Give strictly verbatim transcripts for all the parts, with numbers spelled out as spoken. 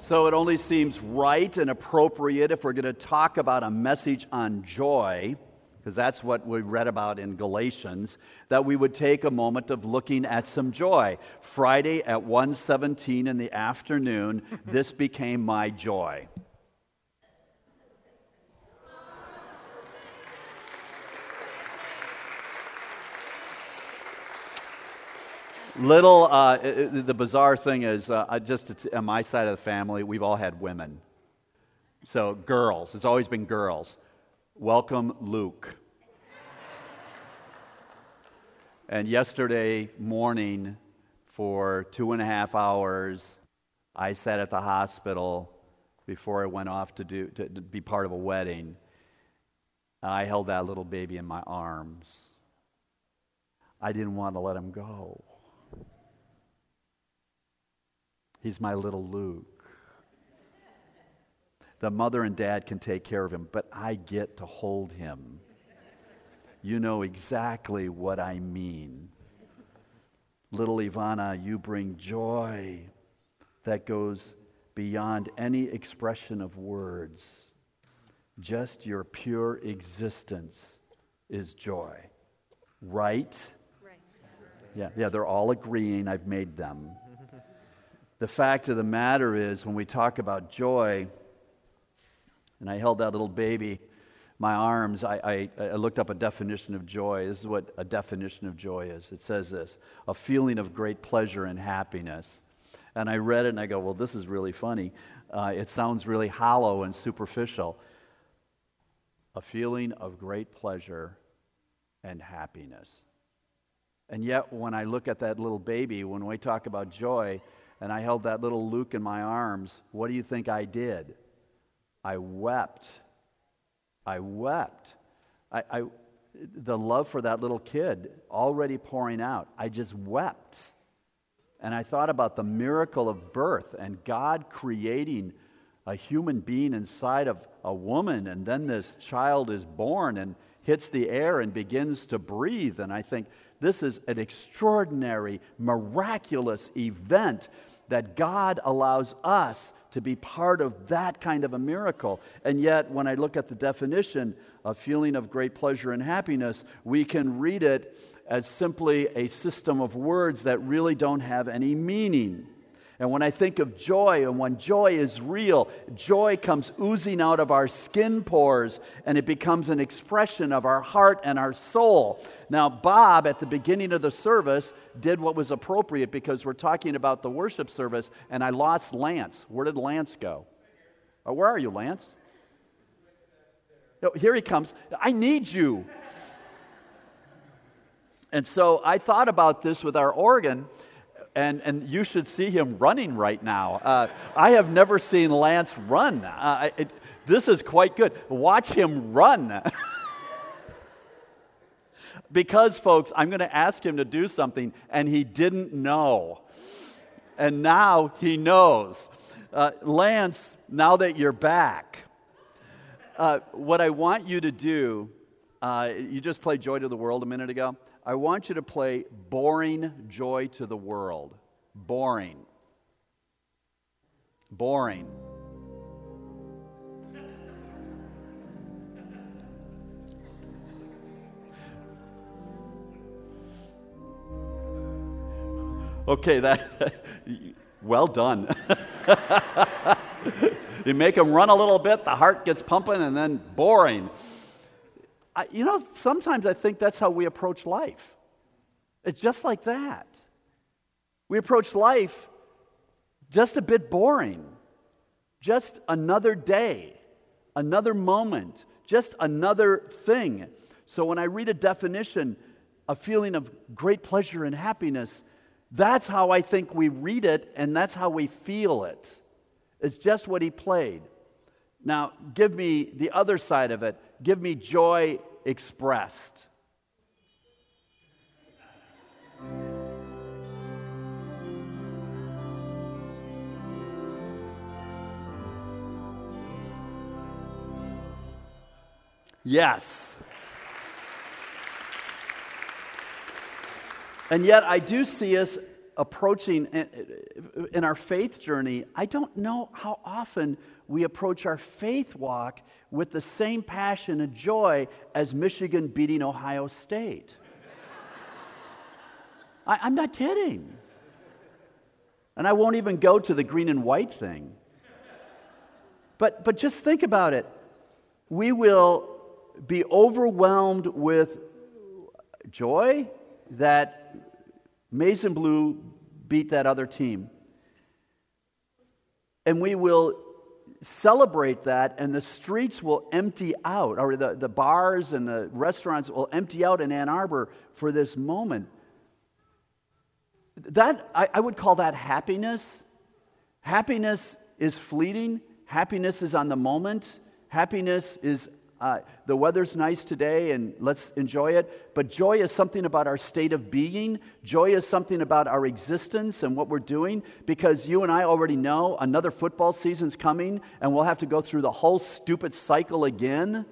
So it only seems right and appropriate if we're going to talk about a message on joy, because that's what we read about in Galatians, that we would take a moment of looking at some joy. Friday at one seventeen in the afternoon, this became my joy. Little, uh, the bizarre thing is, uh, just on my side of the family, we've all had women. So girls, it's always been girls. Welcome, Luke. And yesterday morning, for two and a half hours, I sat at the hospital before I went off to do to, to be part of a wedding. I held that little baby in my arms. I didn't want to let him go. He's my little Luke. The mother and dad can take care of him, but I get to hold him. You know exactly what I mean. Little Ivana, you bring joy that goes beyond any expression of words. Just your pure existence is joy. Right? Right. Yeah, yeah, they're all agreeing. I've made them. The fact of the matter is, when we talk about joy, and I held that little baby in my arms, I, I, I looked up a definition of joy. This is what a definition of joy is. It says this: a feeling of great pleasure and happiness. And I read it and I go, well, this is really funny. Uh, it sounds really hollow and superficial. A feeling of great pleasure and happiness. And yet, when I look at that little baby, when we talk about joy, and I held that little Luke in my arms, what do you think I did? I wept. I wept. I, I, the love for that little kid already pouring out. I just wept. And I thought about the miracle of birth and God creating a human being inside of a woman, and then this child is born and hits the air and begins to breathe. And I think this is an extraordinary, miraculous event that God allows us to be part of that kind of a miracle. And yet, when I look at the definition of feeling of great pleasure and happiness, we can read it as simply a system of words that really don't have any meaning. And when I think of joy, and when joy is real, joy comes oozing out of our skin pores, and it becomes an expression of our heart and our soul. Now, Bob, at the beginning of the service, did what was appropriate, because we're talking about the worship service, and I lost Lance. Where did Lance go? Oh, where are you, Lance? Oh, here he comes. I need you. And so I thought about this with our organ. And and you should see him running right now. Uh, I have never seen Lance run. Uh, it, this is quite good. Watch him run. Because, folks, I'm going to ask him to do something, and he didn't know. And now he knows. Uh, Lance, now that you're back, uh, what I want you to do, uh, you just played Joy to the World a minute ago. I want you to play Boring Joy to the World. Boring. Boring. Okay, that well done. You make them run a little bit, the heart gets pumping, and then boring. I, you know, sometimes I think that's how we approach life. It's just like that. We approach life just a bit boring. Just another day, another moment, just another thing. So when I read a definition, a feeling of great pleasure and happiness, that's how I think we read it, and that's how we feel it. It's just what he played. Now, give me the other side of it. Give me joy expressed. Yes. And yet I do see us approaching in our faith journey, I don't know how often we approach our faith walk with the same passion and joy as Michigan beating Ohio State. I, I'm not kidding. And I won't even go to the green and white thing. But, but just think about it. We will be overwhelmed with joy that Maize and Blue beat that other team. And we will celebrate that, and the streets will empty out, or the, the bars and the restaurants will empty out in Ann Arbor for this moment. That I, I would call that happiness. Happiness is fleeting. Happiness is on the moment. Happiness is uh, the weather's nice today and let's enjoy it. But joy is something about our state of being. Joy is something about our existence and what we're doing, because you and I already know another football season's coming and we'll have to go through the whole stupid cycle again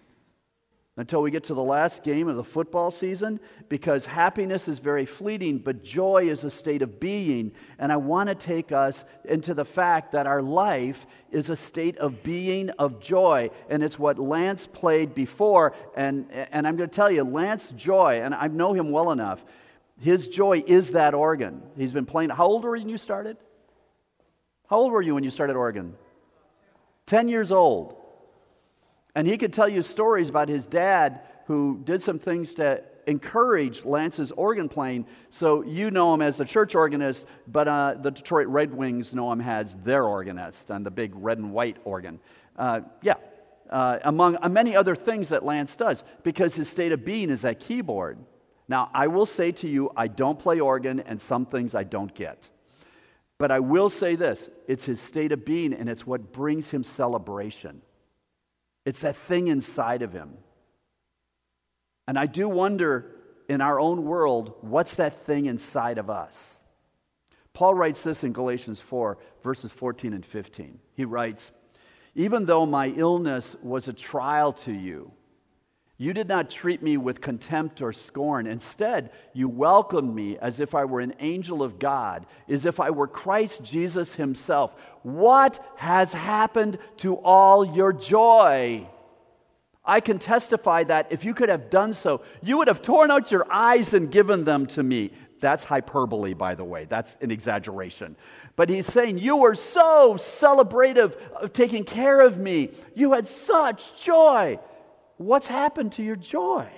until we get to the last game of the football season, because happiness is very fleeting, but joy is a state of being. And I want to take us into the fact that our life is a state of being, of joy. And it's what Lance played before. And, and I'm going to tell you, Lance Joy, and I know him well enough, his joy is that organ. He's been playing. How old were you when you started? How old were you when you started organ? Ten years old. And he could tell you stories about his dad who did some things to encourage Lance's organ playing. So you know him as the church organist, but uh, the Detroit Red Wings know him as their organist on the big red and white organ. Uh, yeah, uh, among uh, many other things that Lance does, because his state of being is that keyboard. Now, I will say to you, I don't play organ, and some things I don't get. But I will say this, it's his state of being, and it's what brings him celebration. It's that thing inside of him. And I do wonder, in our own world, what's that thing inside of us? Paul writes this in Galatians four, verses fourteen and fifteen. He writes, "Even though my illness was a trial to you, you did not treat me with contempt or scorn. Instead, you welcomed me as if I were an angel of God, as if I were Christ Jesus himself. What has happened to all your joy? I can testify that if you could have done so, you would have torn out your eyes and given them to me." That's hyperbole, by the way. That's an exaggeration. But he's saying, you were so celebrative of taking care of me. You had such joy. What's happened to your joy?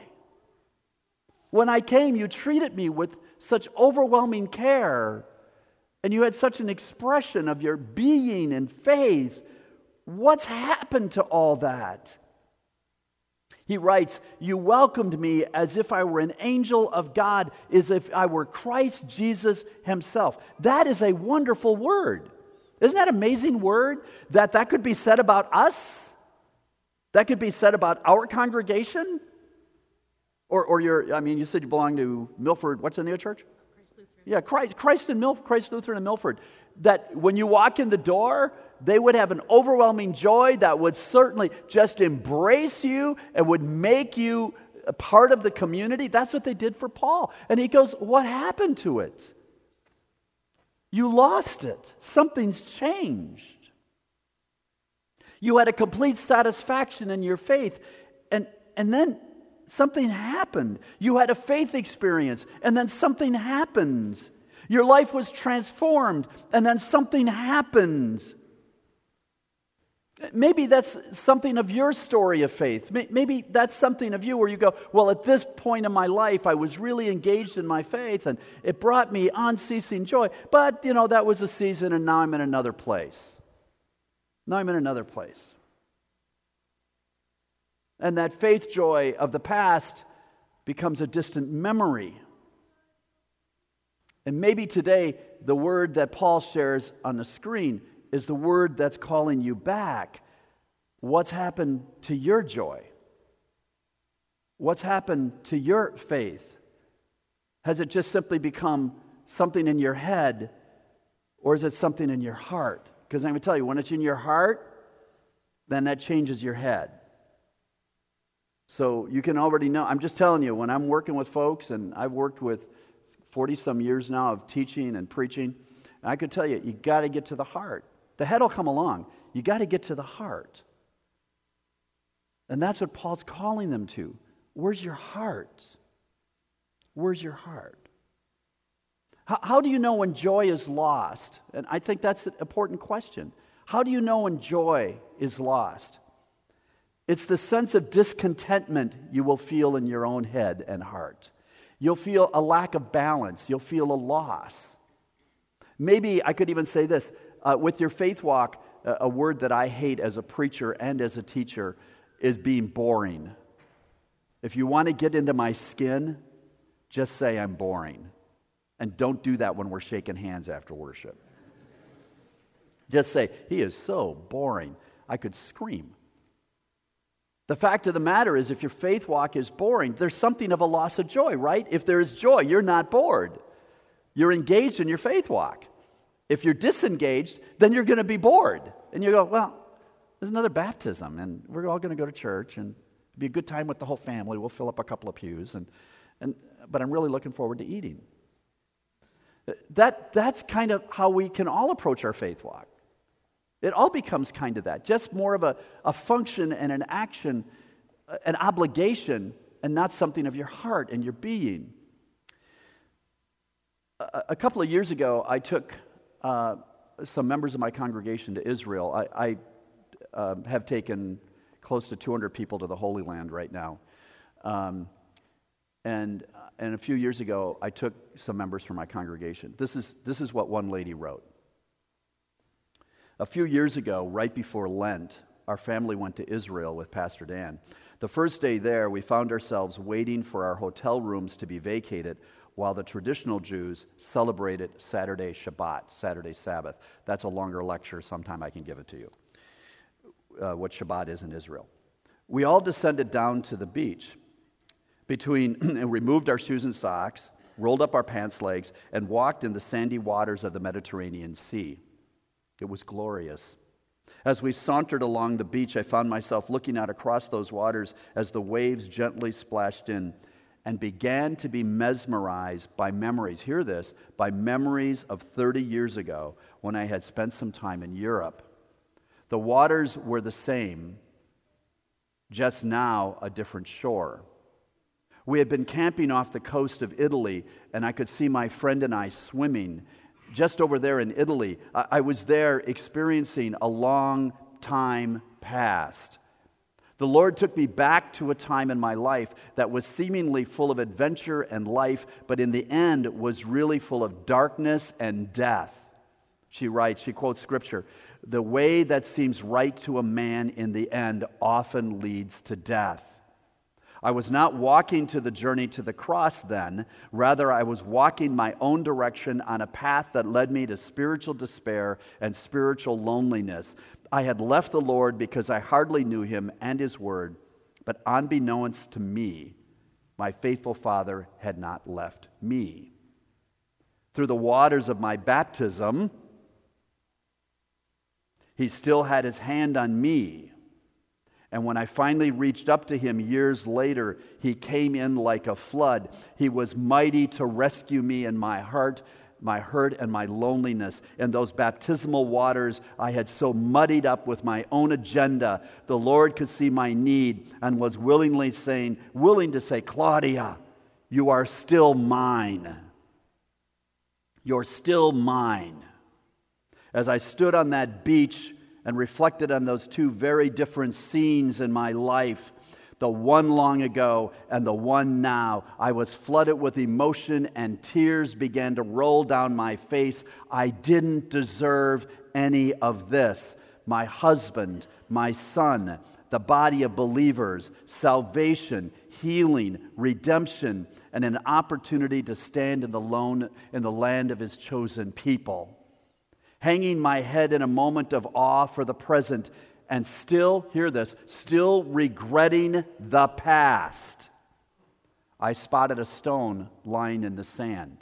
When I came, you treated me with such overwhelming care, and you had such an expression of your being and faith. What's happened to all that? He writes, "You welcomed me as if I were an angel of God, as if I were Christ Jesus himself." That is a wonderful word. Isn't that an amazing word? That that could be said about us? That could be said about our congregation? Or or your, I mean, you said you belong to Milford. What's the name of the church? Christ Lutheran. Yeah, Christ, Christ, and Milf, Christ Lutheran in Milford. That when you walk in the door, they would have an overwhelming joy that would certainly just embrace you and would make you a part of the community. That's what they did for Paul. And he goes, what happened to it? You lost it. Something's changed. You had a complete satisfaction in your faith, and, and then something happened. You had a faith experience, and then something happens. Your life was transformed, and then something happens. Maybe that's something of your story of faith. Maybe that's something of you where you go, well, at this point in my life, I was really engaged in my faith, and it brought me unceasing joy. But, you know, that was a season, and now I'm in another place. Now I'm in another place. And that faith joy of the past becomes a distant memory. And maybe today, the word that Paul shares on the screen is the word that's calling you back. What's happened to your joy? What's happened to your faith? Has it just simply become something in your head, or is it something in your heart? Because I'm going to tell you, when it's in your heart, then that changes your head. So you can already know. I'm just telling you, when I'm working with folks, and I've worked with forty-some years now of teaching and preaching. And I could tell you, you got to get to the heart. The head will come along. You got to get to the heart. And that's what Paul's calling them to. Where's your heart? Where's your heart? How, how do you know when joy is lost? And I think that's an important question. How do you know when joy is lost? It's the sense of discontentment you will feel in your own head and heart. You'll feel a lack of balance. You'll feel a loss. Maybe I could even say this. Uh, with your faith walk, uh, a word that I hate as a preacher and as a teacher is being boring. If you want to get into my skin, just say I'm boring. And don't do that when we're shaking hands after worship. Just say, he is so boring. I could scream. The fact of the matter is, if your faith walk is boring, there's something of a loss of joy, right? If there is joy, you're not bored. You're engaged in your faith walk. If you're disengaged, then you're going to be bored. And you go, well, there's another baptism, and we're all going to go to church, and it'll be a good time with the whole family. We'll fill up a couple of pews, and, and but I'm really looking forward to eating. That That's kind of how we can all approach our faith walk. It all becomes kind of that, just more of a, a function and an action, an obligation, and not something of your heart and your being. A, a couple of years ago, I took uh, some members of my congregation to Israel. I, I uh, have taken close to two hundred people to the Holy Land right now. Um, and, and a few years ago, I took some members from my congregation. This is, this is what one lady wrote. A few years ago, right before Lent, our family went to Israel with Pastor Dan. The first day there, we found ourselves waiting for our hotel rooms to be vacated while the traditional Jews celebrated Saturday Shabbat, Saturday Sabbath. That's a longer lecture. Sometime I can give it to you, uh, what Shabbat is in Israel. We all descended down to the beach between and removed our shoes and socks, rolled up our pants legs, and walked in the sandy waters of the Mediterranean Sea. It was glorious. As we sauntered along the beach, I found myself looking out across those waters as the waves gently splashed in and began to be mesmerized by memories. Hear this, by memories of thirty years ago when I had spent some time in Europe. The waters were the same, just now a different shore. We had been camping off the coast of Italy, and I could see my friend and I swimming just over there in Italy. I was there experiencing a long time past. The Lord took me back to a time in my life that was seemingly full of adventure and life, but in the end was really full of darkness and death. She writes, she quotes scripture, "The way that seems right to a man in the end often leads to death." I was not walking to the journey to the cross then. Rather, I was walking my own direction on a path that led me to spiritual despair and spiritual loneliness. I had left the Lord because I hardly knew Him and His Word, but unbeknownst to me, my faithful Father had not left me. Through the waters of my baptism, He still had His hand on me. And when I finally reached up to Him years later, He came in like a flood. He was mighty to rescue me in my heart, my hurt, and my loneliness. In those baptismal waters I had so muddied up with my own agenda, the Lord could see my need and was willingly saying, willing to say, "Claudia, you are still mine. You're still mine." As I stood on that beach and reflected on those two very different scenes in my life, the one long ago and the one now, I was flooded with emotion and tears began to roll down my face. I didn't deserve any of this. My husband, my son, the body of believers, salvation, healing, redemption, and an opportunity to stand in the lone, in the land of His chosen people. Hanging my head in a moment of awe for the present, and still, hear this, still regretting the past, I spotted a stone lying in the sand.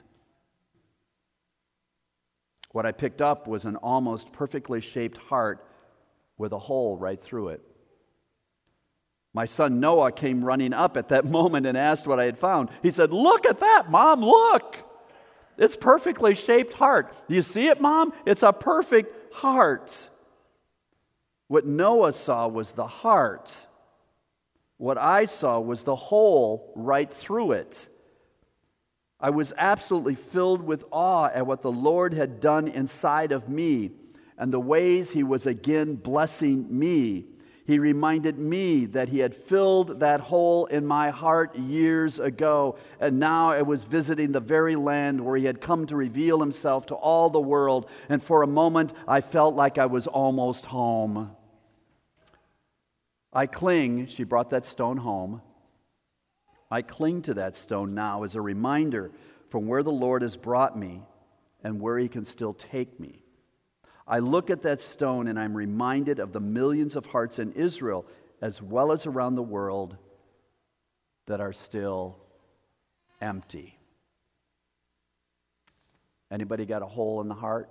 What I picked up was an almost perfectly shaped heart with a hole right through it. My son Noah came running up at that moment and asked what I had found. He said, "Look at that, Mom, look!" It's perfectly shaped heart. Do you see it, Mom? It's a perfect heart. What Noah saw was the heart. What I saw was the hole right through it. I was absolutely filled with awe at what the Lord had done inside of me and the ways He was again blessing me. He reminded me that He had filled that hole in my heart years ago, and now I was visiting the very land where He had come to reveal Himself to all the world, and for a moment I felt like I was almost home. I cling, she brought that stone home, I cling to that stone now as a reminder from where the Lord has brought me and where He can still take me. I look at that stone and I'm reminded of the millions of hearts in Israel as well as around the world that are still empty. Anybody got a hole in the heart?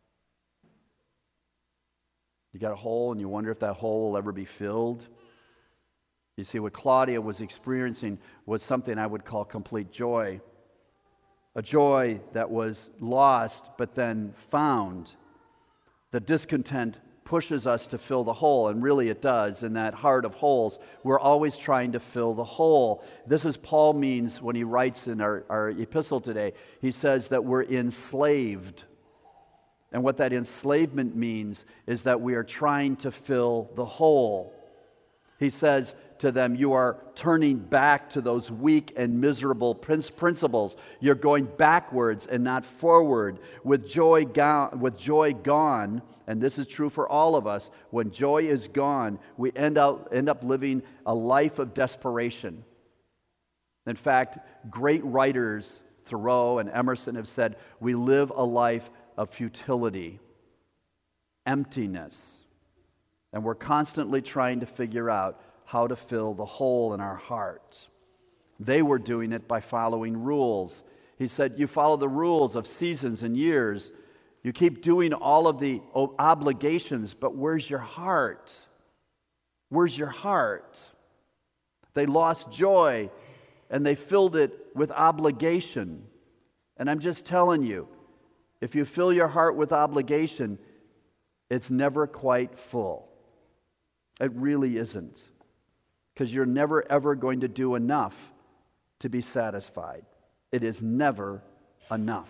You got a hole and you wonder if that hole will ever be filled? You see, what Claudia was experiencing was something I would call complete joy. A joy that was lost but then found. The discontent pushes us to fill the hole, and really it does. In that heart of holes, we're always trying to fill the hole. This is Paul means when he writes in our, our epistle today. He says that we're enslaved. And what that enslavement means is that we are trying to fill the hole. He says to them, you are turning back to those weak and miserable principles. You're going backwards and not forward. With joy gone, with joy gone, and this is true for all of us, when joy is gone, we end up, end up living a life of desperation. In fact, great writers, Thoreau and Emerson, have said, we live a life of futility, emptiness, and we're constantly trying to figure out how to fill the hole in our heart. They were doing it by following rules. He said, you follow the rules of seasons and years. You keep doing all of the obligations, but where's your heart? Where's your heart? They lost joy, and they filled it with obligation. And I'm just telling you, if you fill your heart with obligation, it's never quite full. It really isn't. Because you're never ever going to do enough to be satisfied. It is never enough.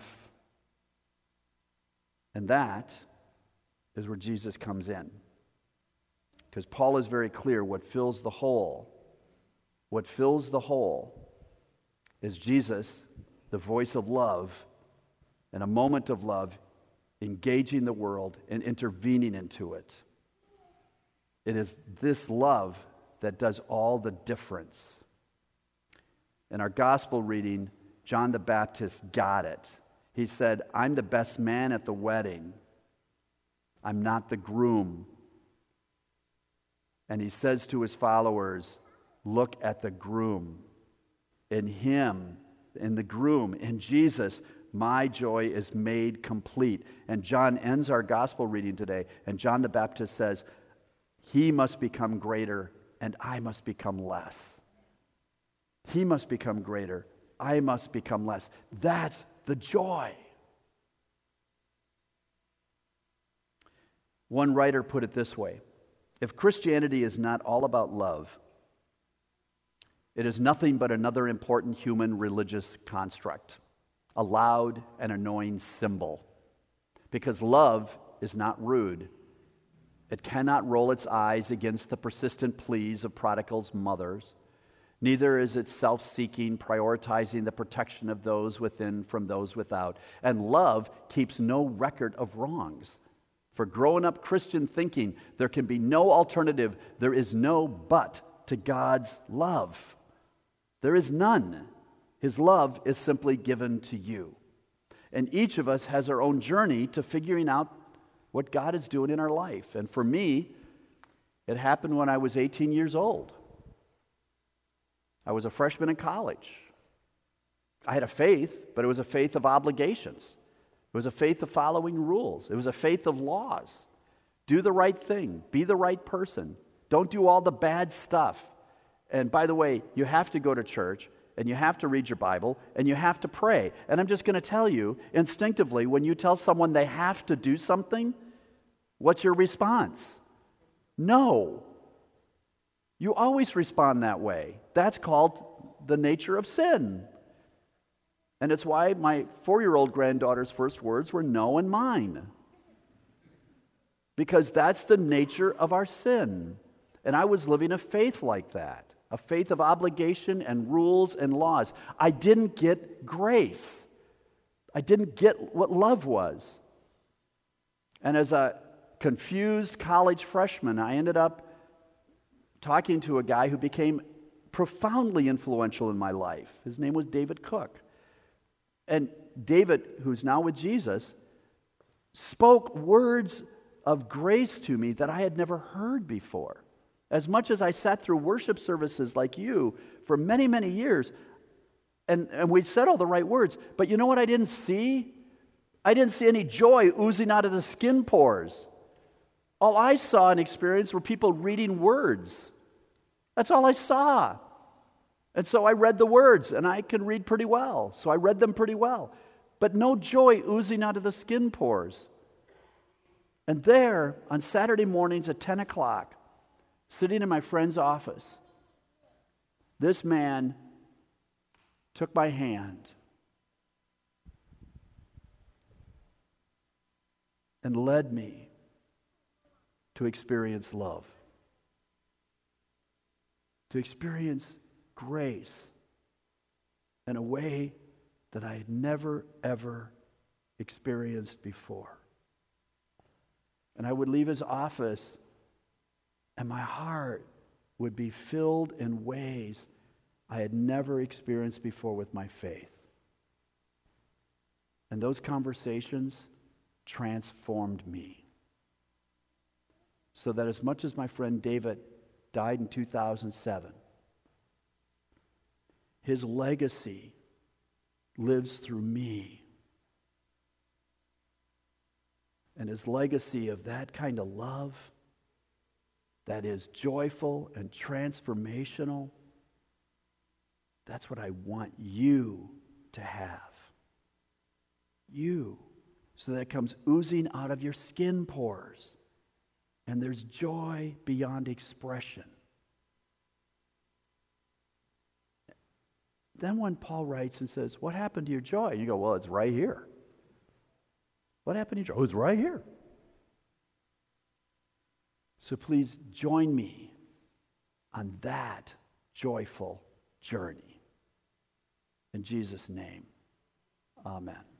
And that is where Jesus comes in. Because Paul is very clear what fills the hole. What fills the hole is Jesus, the voice of love, in a moment of love, engaging the world and intervening into it. It is this love that does all the difference. In our gospel reading, John the Baptist got it. He said, I'm the best man at the wedding. I'm not the groom. And he says to his followers, look at the groom. In him, in the groom, in Jesus, my joy is made complete. And John ends our gospel reading today, and John the Baptist says, he must become greater, and I must become less. He must become greater, I must become less. That's the joy. One writer put it this way: if Christianity is not all about love, it is nothing but another important human religious construct, a loud and annoying symbol. Because love is not rude. It cannot roll its eyes against the persistent pleas of prodigals' mothers. Neither is it self-seeking, prioritizing the protection of those within from those without. And love keeps no record of wrongs. For grown-up Christian thinking, there can be no alternative. There is no but to God's love. There is none. His love is simply given to you. And each of us has our own journey to figuring out what God is doing in our life. And for me, it happened when I was eighteen years old. I was a freshman in college. I had a faith, but it was a faith of obligations. It was a faith of following rules. It was a faith of laws. Do the right thing. Be the right person. Don't do all the bad stuff. And by the way, you have to go to church, and you have to read your Bible, and you have to pray. And I'm just going to tell you, instinctively, when you tell someone they have to do something, what's your response? No. You always respond that way. That's called the nature of sin. And it's why my four-year-old granddaughter's first words were no and mine. Because that's the nature of our sin. And I was living a faith like that. A faith of obligation and rules and laws. I didn't get grace. I didn't get what love was. And as a confused college freshman, I ended up talking to a guy who became profoundly influential in my life. His name was David Cook. And David, who's now with Jesus, spoke words of grace to me that I had never heard before. As much as I sat through worship services like you for many, many years, and, and we said all the right words, but you know what I didn't see? I didn't see any joy oozing out of the skin pores. All I saw and experienced were people reading words. That's all I saw. And so I read the words, and I can read pretty well, so I read them pretty well. But no joy oozing out of the skin pores. And there, on Saturday mornings at ten o'clock, sitting in my friend's office, this man took my hand and led me to experience love, to experience grace in a way that I had never, ever experienced before. And I would leave his office, and my heart would be filled in ways I had never experienced before with my faith. And those conversations transformed me. So that as much as my friend David died in two thousand seven, his legacy lives through me. And his legacy of that kind of love that is joyful and transformational, that's what I want you to have. You. So that it comes oozing out of your skin pores. And there's joy beyond expression. Then when Paul writes and says, what happened to your joy? And you go, well, it's right here. What happened to your joy? Oh, it's right here. So please join me on that joyful journey. In Jesus' name, amen.